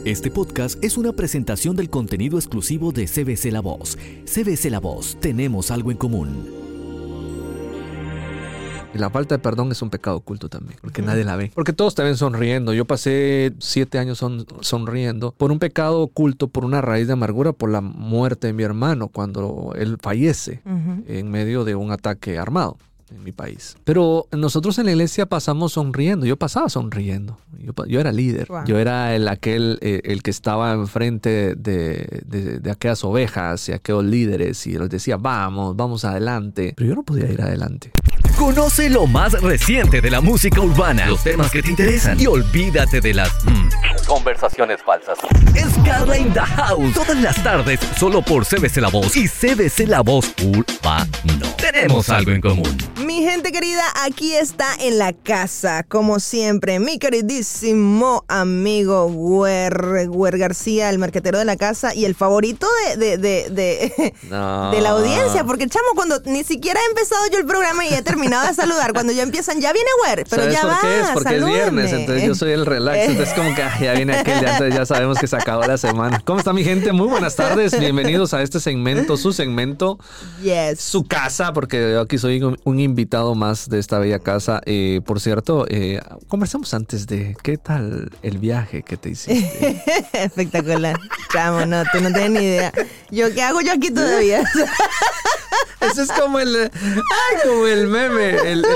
Este podcast es una presentación del contenido exclusivo de CBC La Voz. CBC La Voz, tenemos algo en común. Y la falta de perdón es un pecado oculto también, porque nadie la ve. Porque todos te ven sonriendo. Yo pasé 7 años sonriendo por un pecado oculto, por una raíz de amargura, por la muerte de mi hermano cuando él fallece en medio de un ataque armado en mi país. Pero nosotros en la iglesia pasamos sonriendo. Yo pasaba sonriendo. Yo era líder. Wow. Yo era el que estaba enfrente de aquellas ovejas y aquellos líderes y les decía, vamos adelante. Pero yo no podía ir adelante. Conoce lo más reciente de la música urbana, los temas que te interesan y olvídate de las conversaciones falsas. Es Carla in the House, todas las tardes, solo por CBC La Voz y CBC La Voz Urbano. Tenemos algo en común. Mi gente querida, aquí está en la casa, como siempre, mi queridísimo amigo Guer García, el marquetero de la casa y el favorito de la audiencia, porque chamo, cuando ni siquiera he empezado yo el programa y he terminado de saludar, cuando ya empiezan, ya viene Guer, pero ya va, ¿sabes por qué es? Porque salúdame. Es viernes, entonces yo soy el relax, entonces como que ya viene aquel, ya, entonces ya sabemos que se acabó la semana. ¿Cómo está mi gente? Muy buenas tardes, bienvenidos a este segmento, su segmento, su casa, porque yo aquí soy un invitado más de esta bella casa. Por cierto, conversamos antes de ¿qué tal el viaje que te hiciste? Espectacular, chamo, no, tú no tienes ni idea. ¿Qué hago yo aquí todavía? Eso es como como el meme,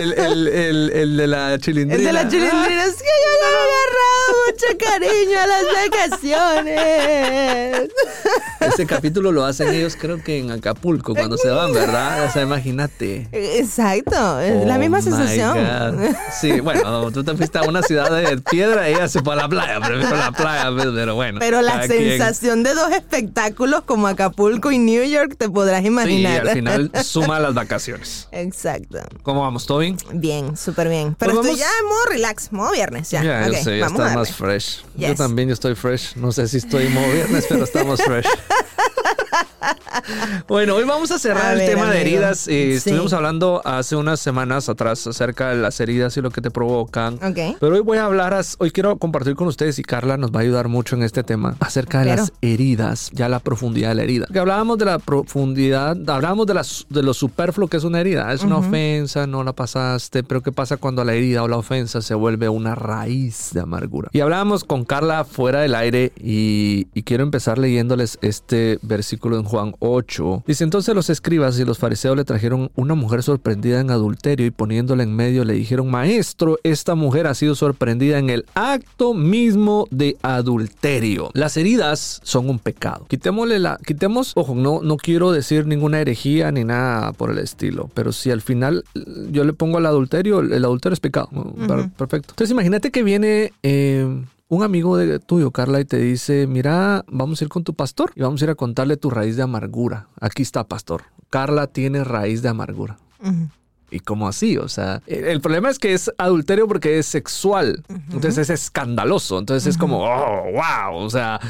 el de la chilindrina. El de la chilindrina, es que yo le he agarrado mucho cariño a las vacaciones. Ese capítulo lo hacen ellos, creo que en Acapulco, cuando se van, ¿verdad? O sea, imagínate. Exacto, es la misma sensación. God. Sí, bueno, tú te fuiste a una ciudad de piedra, ella se fue a la playa, prefiero la playa, pero bueno. Pero la sensación de dos espectáculos como Acapulco y New York, te podrás imaginar. Sí, al final suma las vacaciones. Exacto. ¿Cómo vamos? ¿Todo bien? Bien, súper bien. Pero pues estoy ya en modo relax, modo viernes. Ya, yo sé, ya está más fresh. Yes. Yo también estoy fresh. No sé si estoy en modo viernes, pero estamos fresh. Bueno, hoy vamos a cerrar el tema de heridas. Estuvimos hablando hace unas semanas atrás acerca de las heridas y lo que te provocan. Okay. Pero hoy quiero compartir con ustedes, y Carla nos va a ayudar mucho en este tema, acerca de las heridas, ya la profundidad de la herida. Que hablábamos de la profundidad, hablábamos de lo superfluo que es una herida. Es una ofensa, no la pasaste, pero ¿qué pasa cuando la herida o la ofensa se vuelve una raíz de amargura? Y hablábamos con Carla fuera del aire y quiero empezar leyéndoles este versículo en Juan 8. Dice, entonces los escribas y los fariseos le trajeron una mujer sorprendida en adulterio y poniéndola en medio le dijeron, maestro, esta mujer ha sido sorprendida en el acto mismo de adulterio. Las heridas son un pecado. Ojo, no quiero decir ninguna herejía ni nada por el estilo, pero si al final yo le pongo al adulterio, el adulterio es pecado. Perfecto. Entonces imagínate que viene un amigo tuyo, Carla, y te dice, mira, vamos a ir con tu pastor y vamos a ir a contarle tu raíz de amargura. Aquí está, pastor. Carla tiene raíz de amargura. ¿Y cómo así? O sea, el problema es que es adulterio porque es sexual. Entonces es escandaloso. Entonces es como, oh, wow. O sea,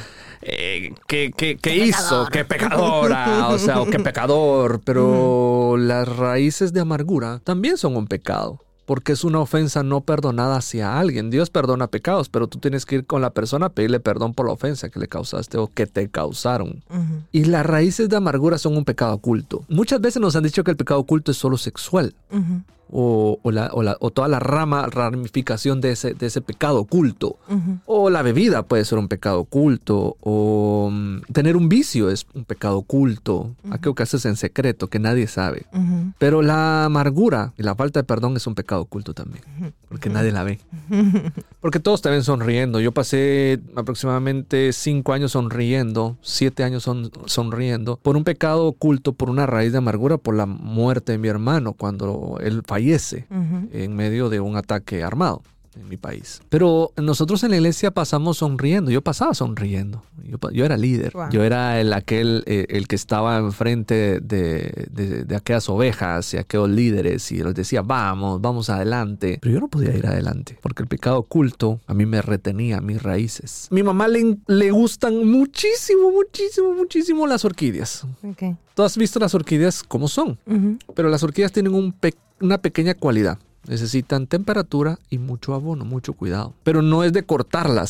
¿qué hizo? ¡Qué pecadora! O sea, qué pecador. Pero las raíces de amargura también son un pecado. Porque es una ofensa no perdonada hacia alguien. Dios perdona pecados, pero tú tienes que ir con la persona a pedirle perdón por la ofensa que le causaste o que te causaron. Y las raíces de amargura son un pecado oculto. Muchas veces nos han dicho que el pecado oculto es solo sexual. O toda la ramificación de ese pecado oculto. O la bebida puede ser un pecado oculto. O tener un vicio es un pecado oculto. Aquello que haces en secreto, que nadie sabe. Pero la amargura y la falta de perdón es un pecado oculto también. Porque nadie la ve. Porque todos te ven sonriendo. Yo pasé aproximadamente 5 años sonriendo, 7 años sonriendo, por un pecado oculto, por una raíz de amargura, por la muerte de mi hermano cuando él fallece en medio de un ataque armado en mi país. Pero nosotros en la iglesia pasamos sonriendo. Yo pasaba sonriendo. Yo era líder. Wow. Yo era el que estaba enfrente de aquellas ovejas y aquellos líderes y les decía, vamos adelante. Pero yo no podía ir adelante porque el pecado oculto a mí me retenía mis raíces. Mi mamá le gustan muchísimo las orquídeas. Okay. Tú has visto las orquídeas como son, pero las orquídeas tienen una pequeña cualidad. Necesitan temperatura y mucho abono, mucho cuidado. Pero no es de cortarlas,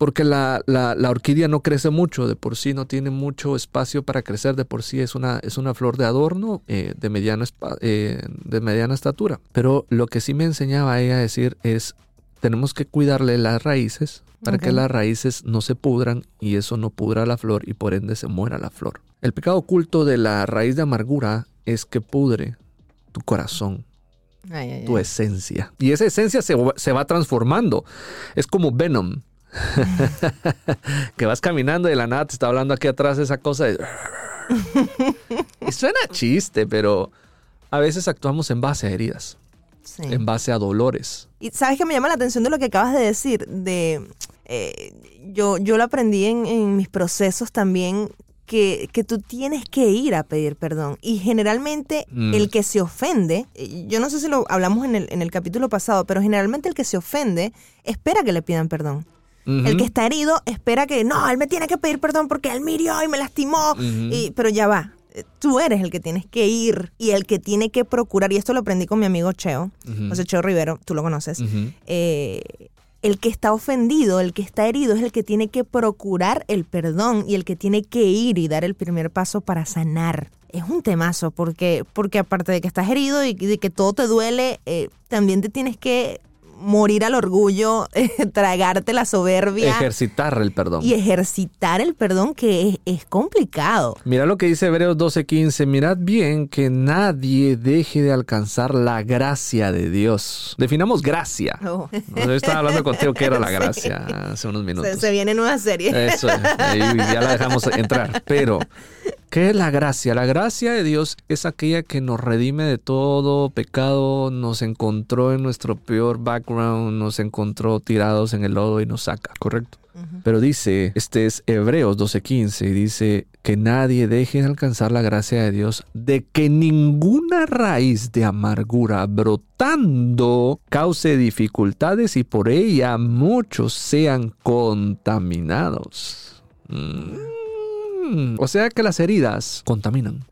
Porque la orquídea no crece mucho, de por sí no tiene mucho espacio para crecer, de por sí es una flor de adorno de mediana estatura. Pero lo que sí me enseñaba ella a decir es, tenemos que cuidarle las raíces para que las raíces no se pudran y eso no pudra la flor y por ende se muera la flor. El pecado oculto de la raíz de amargura es que pudre tu corazón, tu esencia. Y esa esencia se va transformando. Es como Venom. Que vas caminando y de la nada te está hablando aquí atrás esa cosa de... Y suena chiste, pero a veces actuamos en base a heridas, en base a dolores. Y sabes que me llama la atención de lo que acabas de decir, yo lo aprendí en mis procesos también, que tú tienes que ir a pedir perdón. Y generalmente el que se ofende, yo no sé si lo hablamos en el capítulo pasado, pero generalmente el que se ofende espera que le pidan perdón. El que está herido espera que, no, él me tiene que pedir perdón porque él me hirió y me lastimó. Pero ya va, tú eres el que tienes que ir y el que tiene que procurar. Y esto lo aprendí con mi amigo Cheo, José Cheo Rivero, tú lo conoces. El que está ofendido, el que está herido es el que tiene que procurar el perdón y el que tiene que ir y dar el primer paso para sanar. Es un temazo porque aparte de que estás herido y de que todo te duele, también te tienes que morir al orgullo, tragarte la soberbia. Ejercitar el perdón. Y ejercitar el perdón, que es complicado. Mira lo que dice Hebreos 12:15. Mirad bien que nadie deje de alcanzar la gracia de Dios. Definamos gracia. Yo estaba hablando contigo que era la gracia hace unos minutos. Se viene nueva serie. Eso, ahí ya la dejamos entrar. Pero, ¿qué es la gracia? La gracia de Dios es aquella que nos redime de todo pecado, nos encontró en nuestro peor background, nos encontró tirados en el lodo y nos saca, ¿correcto? Pero dice, este es Hebreos 12:15, y dice que nadie deje de alcanzar la gracia de Dios, de que ninguna raíz de amargura brotando cause dificultades y por ella muchos sean contaminados. O sea que las heridas contaminan.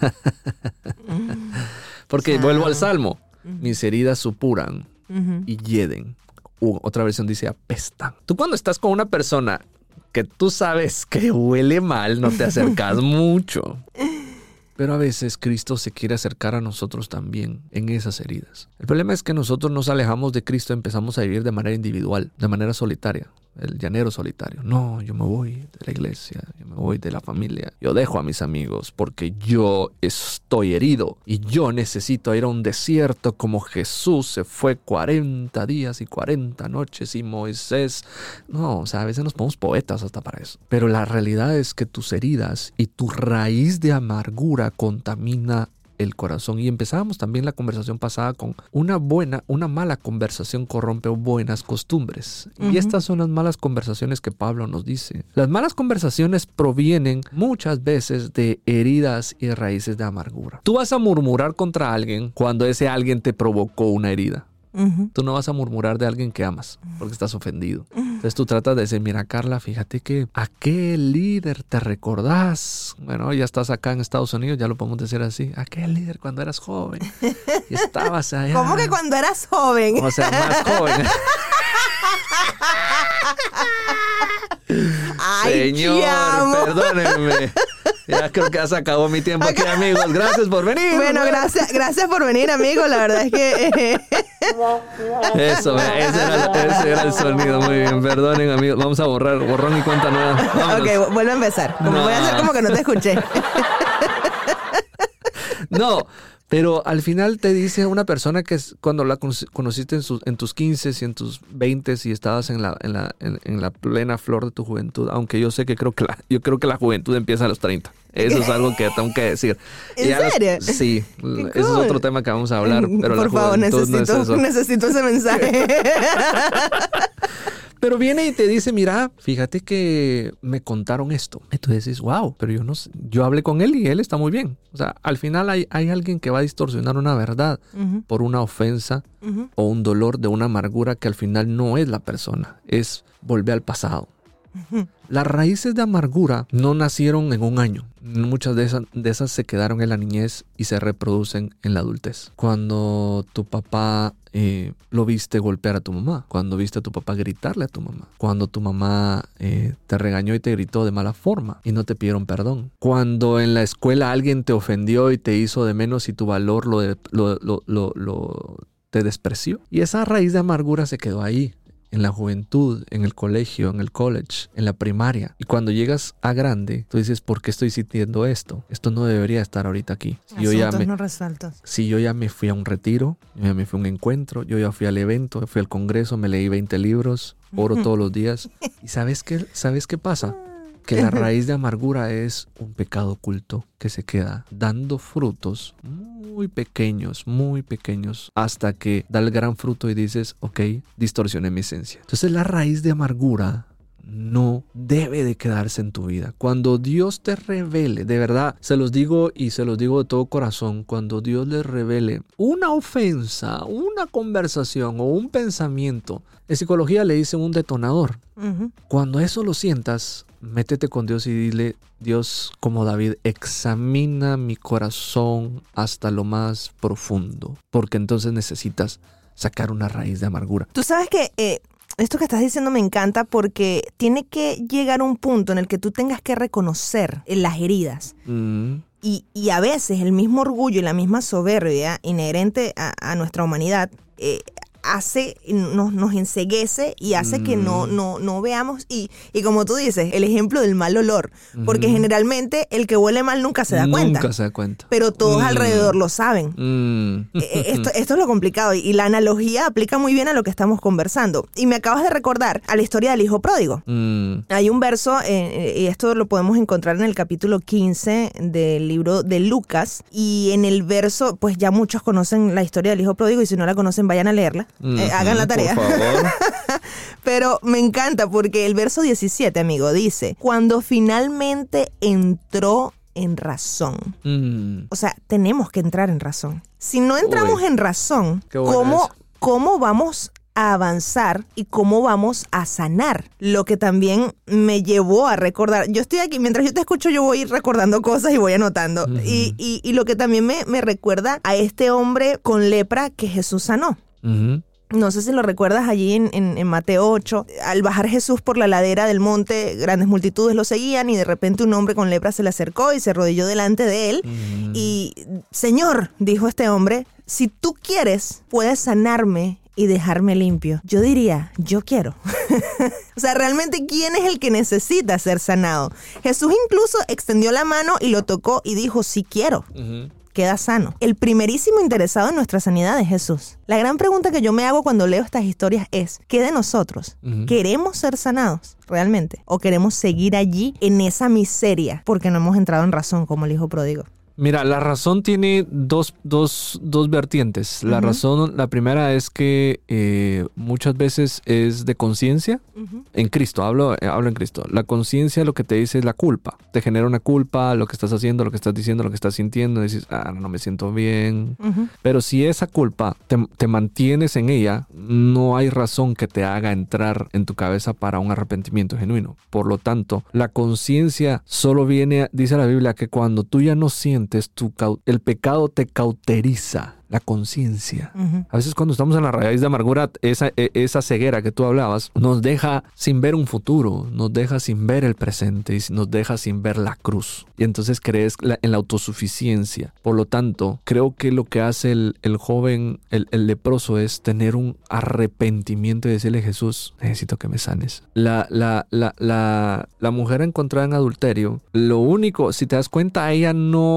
Porque vuelvo al Salmo. Mis heridas supuran y hieden. Otra versión dice apestan. Tú cuando estás con una persona que tú sabes que huele mal, no te acercas mucho. Pero a veces Cristo se quiere acercar a nosotros también en esas heridas. El problema es que nosotros nos alejamos de Cristo y empezamos a vivir de manera individual, de manera solitaria. El llanero solitario. No, yo me voy de la iglesia, yo me voy de la familia. Yo dejo a mis amigos porque yo estoy herido y yo necesito ir a un desierto como Jesús se fue 40 días y 40 noches y Moisés. No, o sea, a veces nos ponemos poetas hasta para eso. Pero la realidad es que tus heridas y tu raíz de amargura contamina el corazón. Y empezábamos también la conversación pasada con una mala conversación corrompe buenas costumbres. Y estas son las malas conversaciones que Pablo nos dice. Las malas conversaciones provienen muchas veces de heridas y raíces de amargura. Tú vas a murmurar contra alguien cuando ese alguien te provocó una herida. Tú no vas a murmurar de alguien que amas porque estás ofendido. Entonces tú tratas de decir, mira Carla, fíjate que ¿a qué líder te recordás? Bueno, ya estás acá en Estados Unidos, ya lo podemos decir así. ¿A qué líder cuando eras joven? Y estabas allá. ¿Cómo que cuando eras joven? O sea, más joven. Ay, Señor, perdónenme. Ya creo que has acabado mi tiempo aquí, amigos. Gracias por venir. Bueno, gracias por venir, amigo. La verdad es que... Eso, ese era el sonido. Muy bien, perdonen, amigos. Vamos a borrón y cuenta nueva. Vámonos. Ok, vuelve a empezar. Voy a hacer como que no te escuché. No, pero al final te dice una persona que cuando la conociste en tus 15 y en tus 20 y estabas en la plena flor de tu juventud, aunque yo sé que creo que la juventud empieza a los 30. Eso es algo que tengo que decir. ¿En serio? Sí, cool. Ese es otro tema que vamos a hablar. Pero por favor, necesito ese mensaje. Pero viene y te dice, mira, fíjate que me contaron esto. Y tú dices, wow, pero yo no sé. Yo hablé con él y él está muy bien. O sea, al final hay alguien que va a distorsionar una verdad por una ofensa o un dolor de una amargura que al final no es la persona. Es volver al pasado. Las raíces de amargura no nacieron en un año. Muchas de esas se quedaron en la niñez y se reproducen en la adultez. Cuando tu papá lo viste golpear a tu mamá, cuando viste a tu papá gritarle a tu mamá, cuando tu mamá te regañó y te gritó de mala forma y no te pidieron perdón, cuando en la escuela alguien te ofendió y te hizo de menos y tu valor te despreció. Y esa raíz de amargura se quedó ahí. En la juventud, en el colegio, en el college, en la primaria. Y cuando llegas a grande, tú dices, ¿por qué estoy sintiendo esto? Esto no debería estar ahorita aquí. No resueltos. Si yo ya me fui a un retiro, yo ya me fui a un encuentro, yo ya fui al evento, fui al congreso, me leí 20 libros, oro todos los días. ¿Y sabes qué pasa? Que la raíz de amargura es un pecado oculto que se queda dando frutos muy pequeños, hasta que da el gran fruto y dices, ok, distorsioné mi esencia. Entonces la raíz de amargura no debe de quedarse en tu vida. Cuando Dios te revele, de verdad, se los digo de todo corazón, cuando Dios les revele una ofensa, una conversación o un pensamiento, en psicología le dicen un detonador. Cuando eso lo sientas, métete con Dios y dile, Dios, como David, examina mi corazón hasta lo más profundo, porque entonces necesitas sacar una raíz de amargura. Tú sabes que esto que estás diciendo me encanta porque tiene que llegar un punto en el que tú tengas que reconocer las heridas. Y a veces el mismo orgullo y la misma soberbia inherente a nuestra humanidad nos enceguece y hace que no veamos y como tú dices, el ejemplo del mal olor, porque generalmente el que huele mal nunca se da cuenta, pero todos alrededor lo saben. Esto es lo complicado y la analogía aplica muy bien a lo que estamos conversando y me acabas de recordar a la historia del hijo pródigo. Hay un verso y esto lo podemos encontrar en el capítulo 15 del libro de Lucas y en el verso, pues ya muchos conocen la historia del hijo pródigo y si no la conocen vayan a leerla. Hagan la tarea. Por favor. Pero me encanta porque el verso 17, amigo, dice, cuando finalmente entró en razón. O sea, tenemos que entrar en razón. Si no entramos en razón, ¿cómo vamos a avanzar y cómo vamos a sanar? Lo que también me llevó a recordar, yo estoy aquí, mientras yo te escucho yo voy recordando cosas y voy anotando, y lo que también me recuerda a este hombre con lepra que Jesús sanó. No sé si lo recuerdas allí en Mateo 8. Al bajar Jesús por la ladera del monte, grandes multitudes lo seguían y de repente un hombre con lepra se le acercó y se arrodilló delante de él. Y, Señor, dijo este hombre, si tú quieres, puedes sanarme y dejarme limpio. Yo diría, yo quiero. O sea, realmente, ¿quién es el que necesita ser sanado? Jesús incluso extendió la mano y lo tocó y dijo, sí quiero. Queda sano. El primerísimo interesado en nuestra sanidad es Jesús. La gran pregunta que yo me hago cuando leo estas historias es, ¿qué de nosotros? ¿Queremos ser sanados realmente? ¿O queremos seguir allí en esa miseria porque no hemos entrado en razón como el hijo pródigo? Mira, la razón tiene dos vertientes. La razón, la primera es que muchas veces es de conciencia. En Cristo, hablo en Cristo. La conciencia lo que te dice es la culpa. Te genera una culpa, lo que estás haciendo, lo que estás diciendo, lo que estás sintiendo. Dices, no me siento bien. Pero si esa culpa te mantienes en ella, no hay razón que te haga entrar en tu cabeza para un arrepentimiento genuino. Por lo tanto, la conciencia solo viene, dice la Biblia, que cuando tú ya no sientes el pecado te cauteriza la conciencia. A veces cuando estamos en la raíz de amargura, esa ceguera que tú hablabas nos deja sin ver un futuro, nos deja sin ver el presente y nos deja sin ver la cruz. Y entonces crees en la autosuficiencia. Por lo tanto, creo que lo que hace el joven, el leproso, es tener un arrepentimiento y decirle, Jesús, necesito que me sanes. La mujer encontrada en adulterio, lo único, si te das cuenta, ella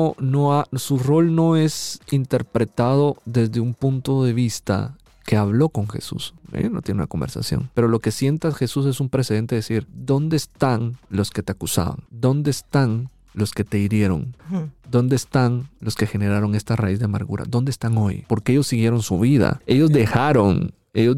su rol no es interpretado desde un punto de vista que habló con Jesús. No tiene una conversación. Pero lo que sienta Jesús es un precedente de decir, ¿dónde están los que te acusaban? ¿Dónde están los que te hirieron? ¿Dónde están los que generaron esta raíz de amargura? ¿Dónde están hoy? Porque ellos siguieron su vida. Ellos dejaron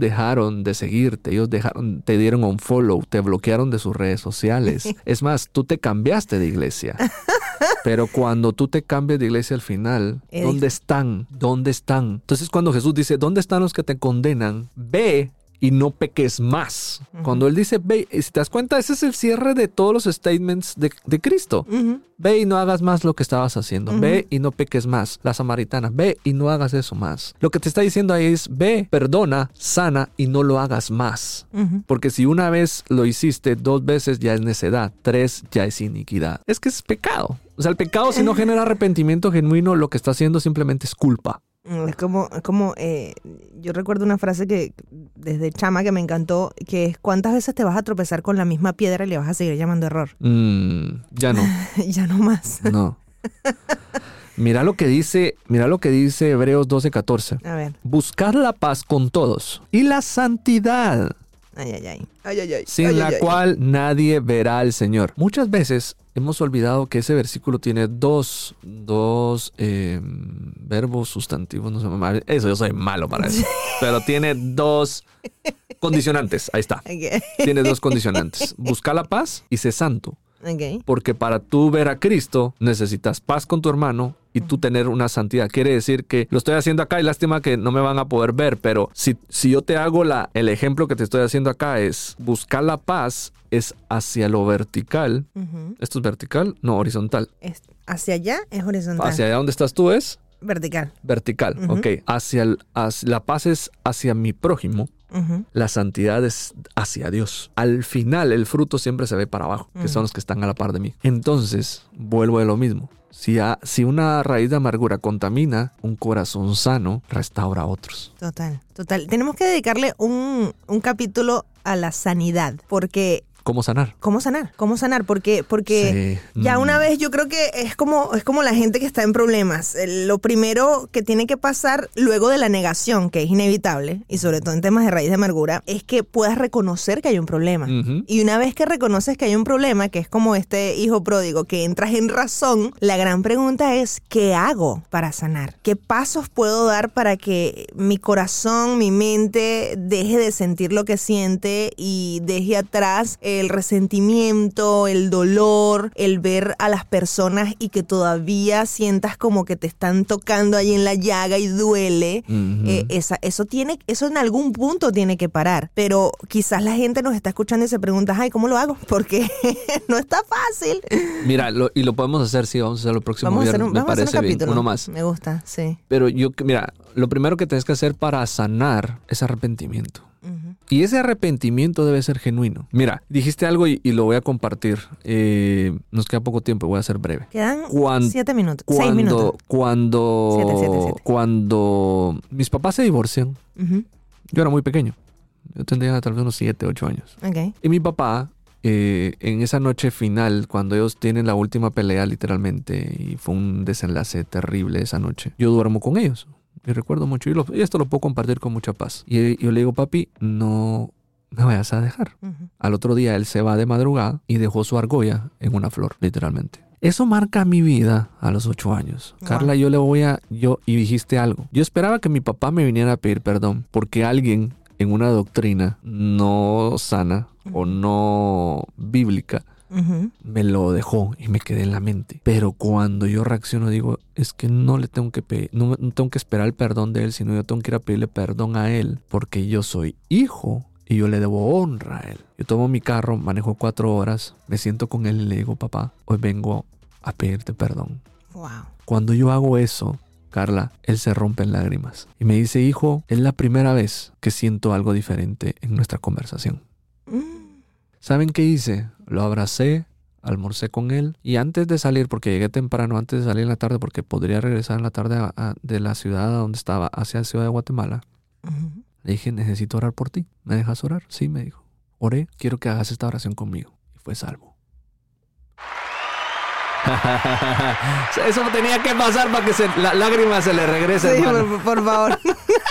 de seguirte, te dieron un follow, te bloquearon de sus redes sociales. Es más, tú te cambiaste de iglesia. Pero cuando tú te cambias de iglesia al final, ¿dónde están? ¿Dónde están? Entonces cuando Jesús dice, ¿dónde están los que te condenan? Ve y no peques más. Cuando él dice, ve, si te das cuenta, ese es el cierre de todos los statements de Cristo. Ve y no hagas más lo que estabas haciendo. Ve y no peques más. La samaritana, ve y no hagas eso más. Lo que te está diciendo ahí es, ve, perdona, sana y no lo hagas más. Porque si una vez lo hiciste, 2 veces ya es necedad, 3 ya es iniquidad. Es que es pecado. O sea, el pecado, si no genera arrepentimiento genuino, lo que está haciendo simplemente es culpa. Es como yo recuerdo una frase que desde chama que me encantó, que es: ¿cuántas veces te vas a tropezar con la misma piedra y le vas a seguir llamando error? Ya no. Ya no más. No. Mira lo que dice Hebreos 12:14. A ver. Buscar la paz con todos y la santidad. Sin la cual nadie verá al Señor. Muchas veces hemos olvidado que ese versículo tiene dos verbos, sustantivos, no sé, eso yo soy malo para eso. Pero tiene 2 condicionantes. Ahí está. Okay. Tiene 2 condicionantes. Buscar la paz y sé santo. Okay. Porque para tú ver a Cristo necesitas paz con tu hermano y tú tener una santidad. Quiere decir que lo estoy haciendo acá y lástima que no me van a poder ver, pero si yo te hago el ejemplo que te estoy haciendo acá es buscar la paz es hacia lo vertical. ¿Esto es vertical? No, horizontal. Hacia allá es horizontal. Hacia allá donde estás tú es vertical. Vertical, ok. La paz es hacia mi prójimo. La santidad es hacia Dios. Al final el fruto siempre se ve para abajo, que son los que están a la par de mí. Entonces, vuelvo de lo mismo. Si una raíz de amargura contamina, un corazón sano restaura a otros. Total. Tenemos que dedicarle un capítulo a la sanidad, porque... ¿Cómo sanar? ¿Cómo sanar? Porque sí. Ya una vez yo creo que es como la gente que está en problemas. Lo primero que tiene que pasar luego de la negación, que es inevitable, y sobre todo en temas de raíz de amargura, es que puedas reconocer que hay un problema. Y una vez que reconoces que hay un problema, que es como este hijo pródigo, que entras en razón, la gran pregunta es, ¿qué hago para sanar? ¿Qué pasos puedo dar para que mi corazón, mi mente deje de sentir lo que siente y deje atrás el resentimiento, el dolor, el ver a las personas y que todavía sientas como que te están tocando ahí en la llaga y duele? Eso en algún punto tiene que parar. Pero quizás la gente nos está escuchando y se pregunta, ay, ¿cómo lo hago? Porque no está fácil. Mira, y lo podemos hacer, sí, vamos a hacer lo próximo viernes. Me parece bien, uno más. Me gusta, sí. Pero mira, lo primero que tienes que hacer para sanar es arrepentimiento. Y ese arrepentimiento debe ser genuino. Mira, dijiste algo y lo voy a compartir. Nos queda poco tiempo, voy a ser breve. Quedan 7 minutos. 6 minutos. Cuando mis papás se divorcian, yo era muy pequeño. Yo tendría tal vez unos 7, 8 años. Okay. Y mi papá, en esa noche final, cuando ellos tienen la última pelea literalmente, y fue un desenlace terrible esa noche, yo duermo con ellos. Y recuerdo mucho, y esto lo puedo compartir con mucha paz. Y yo le digo, papi, no me vayas a dejar. Al otro día él se va de madrugada y dejó su argolla en una flor, literalmente. Eso marca mi vida a los 8 años. Wow. Carla, y dijiste algo. Yo esperaba que mi papá me viniera a pedir perdón porque alguien en una doctrina no sana o no bíblica me lo dejó y me quedé en la mente. Pero cuando yo reacciono digo, es que no tengo que esperar el perdón de él, sino yo tengo que ir a pedirle perdón a él porque yo soy hijo y yo le debo honra a él. Yo tomo mi carro, manejo 4 horas, me siento con él y le digo, papá, hoy vengo a pedirte perdón. Wow. Cuando yo hago eso, Carla, él se rompe en lágrimas y me dice, hijo, es la primera vez que siento algo diferente en nuestra conversación. ¿Saben qué hice? Lo abracé, almorcé con él y antes de salir, porque llegué temprano, antes de salir en la tarde, porque podría regresar en la tarde de la ciudad donde estaba hacia la ciudad de Guatemala, le dije, necesito orar por ti. ¿Me dejas orar? Sí, me dijo. Oré, quiero que hagas esta oración conmigo. Y fue salvo. Eso tenía que pasar para que la lágrima se le regrese. Sí, por favor.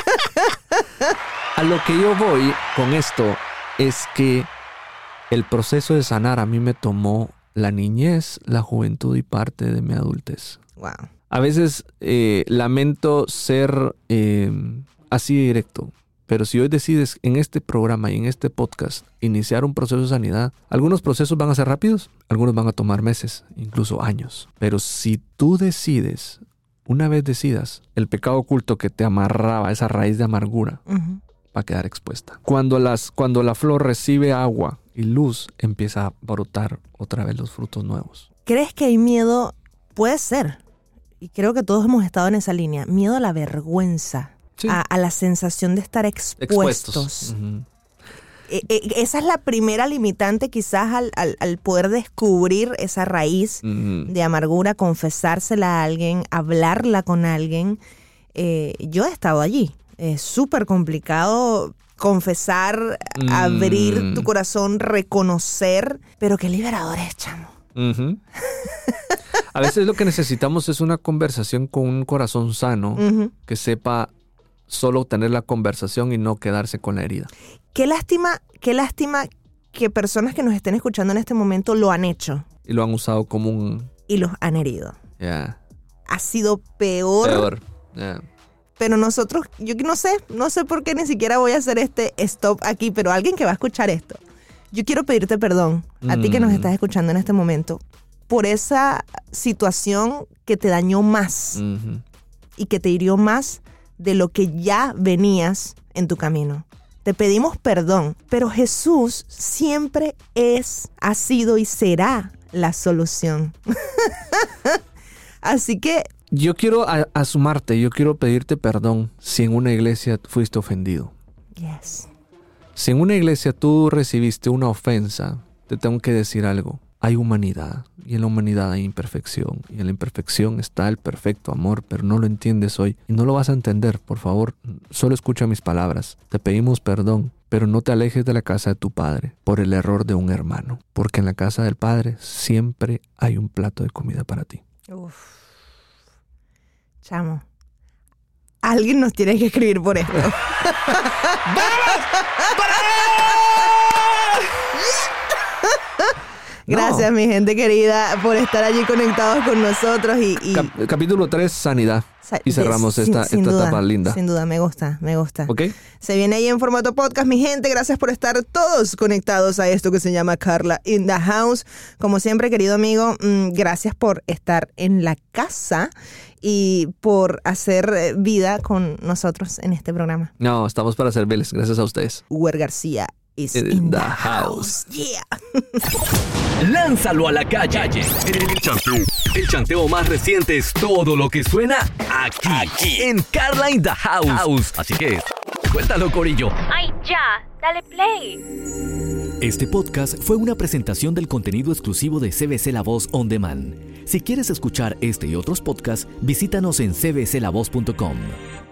A lo que yo voy con esto es que el proceso de sanar a mí me tomó la niñez, la juventud y parte de mi adultez. Wow. A veces lamento ser así directo, pero si hoy decides en este programa y en este podcast iniciar un proceso de sanidad, algunos procesos van a ser rápidos, algunos van a tomar meses, incluso años. Pero si tú una vez decidas, el pecado oculto que te amarraba, esa raíz de amargura, va a quedar expuesta. Cuando la flor recibe agua y luz, empieza a brotar otra vez los frutos nuevos. ¿Crees que hay miedo? Puede ser. Y creo que todos hemos estado en esa línea. Miedo a la vergüenza, sí, a la sensación de estar expuestos. Uh-huh. Esa es la primera limitante quizás al poder descubrir esa raíz de amargura, confesársela a alguien, hablarla con alguien. Yo he estado allí. Es súper complicado confesar, abrir tu corazón, reconocer, pero qué liberador es, chamo. Uh-huh. A veces lo que necesitamos es una conversación con un corazón sano, que sepa solo tener la conversación y no quedarse con la herida. Qué lástima que personas que nos estén escuchando en este momento lo han hecho. Y lo han usado como un... Y los han herido. Yeah. Ha sido peor. Yeah. Pero nosotros, yo no sé por qué ni siquiera voy a hacer este stop aquí, pero alguien que va a escuchar esto, yo quiero pedirte perdón a ti que nos estás escuchando en este momento por esa situación que te dañó más y que te hirió más de lo que ya venías en tu camino. Te pedimos perdón, pero Jesús siempre ha sido y será la solución. Así que... Yo quiero asumarte, yo quiero pedirte perdón si en una iglesia fuiste ofendido. Yes. Si en una iglesia tú recibiste una ofensa, te tengo que decir algo. Hay humanidad, y en la humanidad hay imperfección, y en la imperfección está el perfecto amor, pero no lo entiendes hoy y no lo vas a entender. Por favor, solo escucha mis palabras. Te pedimos perdón, pero no te alejes de la casa de tu padre por el error de un hermano, porque en la casa del padre siempre hay un plato de comida para ti. Uf. Chamo, alguien nos tiene que escribir por esto. Gracias, mi gente querida, por estar allí conectados con nosotros. Capítulo 3, sanidad. Y cerramos esta etapa linda. Sin duda, me gusta. ¿Ok? Se viene ahí en formato podcast, mi gente. Gracias por estar todos conectados a esto que se llama Carla in the House. Como siempre, querido amigo, gracias por estar en la casa y por hacer vida con nosotros en este programa. No, estamos para servirles. Gracias a ustedes. Wer García is in the house. Yeah. Lánzalo a la calle. El chanteo más reciente es todo lo que suena aquí en Carla in the House. Así que, cuéntalo, corillo. ¡Ay, ya! ¡Dale play! Este podcast fue una presentación del contenido exclusivo de CBC La Voz On Demand. Si quieres escuchar este y otros podcasts, visítanos en cbclavoz.com.